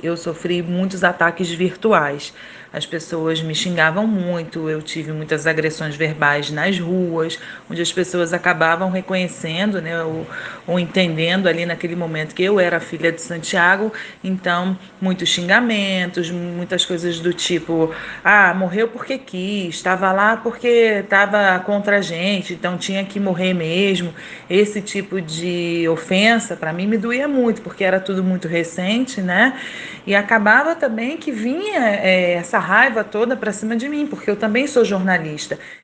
Eu sofri muitos ataques virtuais. As pessoas me xingavam muito, eu tive muitas agressões verbais nas ruas, onde as pessoas acabavam reconhecendo, né, ou entendendo ali naquele momento que eu era a filha de Santiago. Então, muitos xingamentos, muitas coisas do tipo: ah, morreu porque quis, estava lá porque estava contra a gente, então tinha que morrer mesmo. Esse tipo de ofensa, para mim, me doía muito, porque era tudo muito recente, né? E acabava também que vinha essa raiva toda para cima de mim, porque eu também sou jornalista.